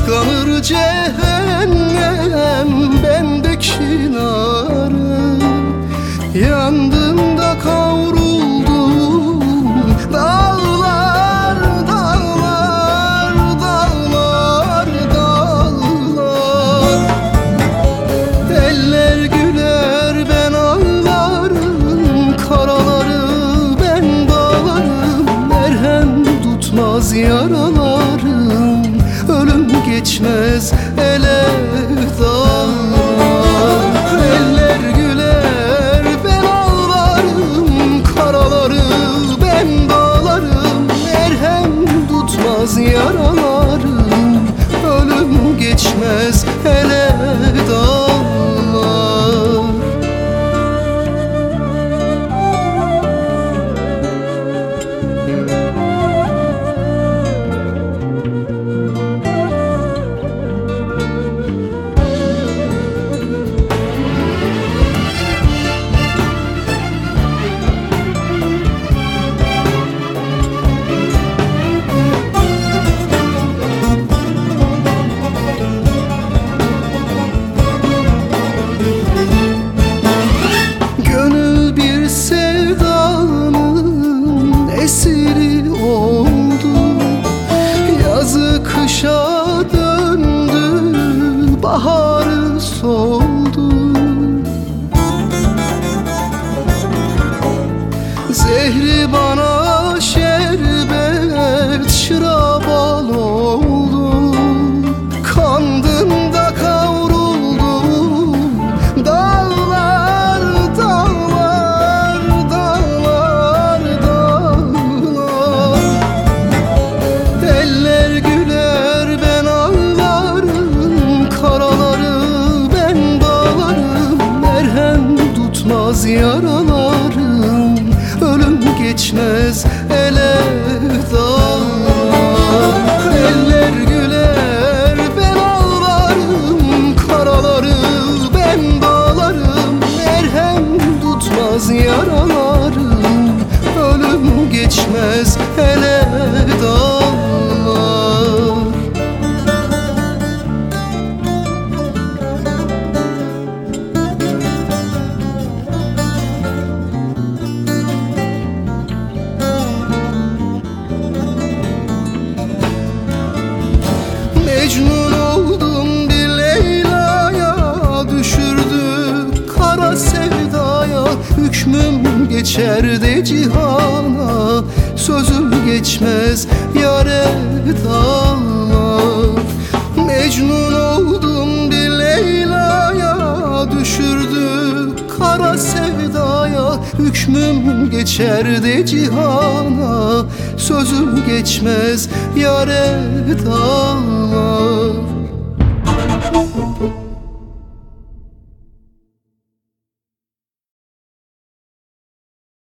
Kıskanır cehennem bendeki narı. Yandığımda kavruldum dağlar, dağlar, dağlar, dağlar. Eller güler ben ağlarım, karaları ben bağlarım. Merhem tutmaz yaralarım, ölüm geçmez ele dağlar. Eller güler ben ağlarım, karaları ben bağlarım. Merhem tutmaz yaralarım, ölüm geçmez ele dağlar. Esiri oldu, yazı kışa döndü, baharı soldu. Zehri bana şerbet, şırabal oldu. Kandım da kavruldum dağlar, dağlar, dağlar, dağlar. Eller güler ben ağlarım, karaları ben bağlarım. Merhem tutmaz yaralarım, ölüm geçmez ele dağlar. Eller güler ben ağlarım, karaları ben bağlarım. Merhem tutmaz yaralarım, ölüm geçmez ele dağlar. Mecnun oldum bir Leyla'ya, düşürdü kara sevdaya. Hükmüm geçer de cihana, sözüm geçmez yâre dağlar. Mecnun oldum bir Leyla'ya, düşürdü kara sevdaya. Hükmüm geçer de cihana, sözüm geçmez yâre dağlar.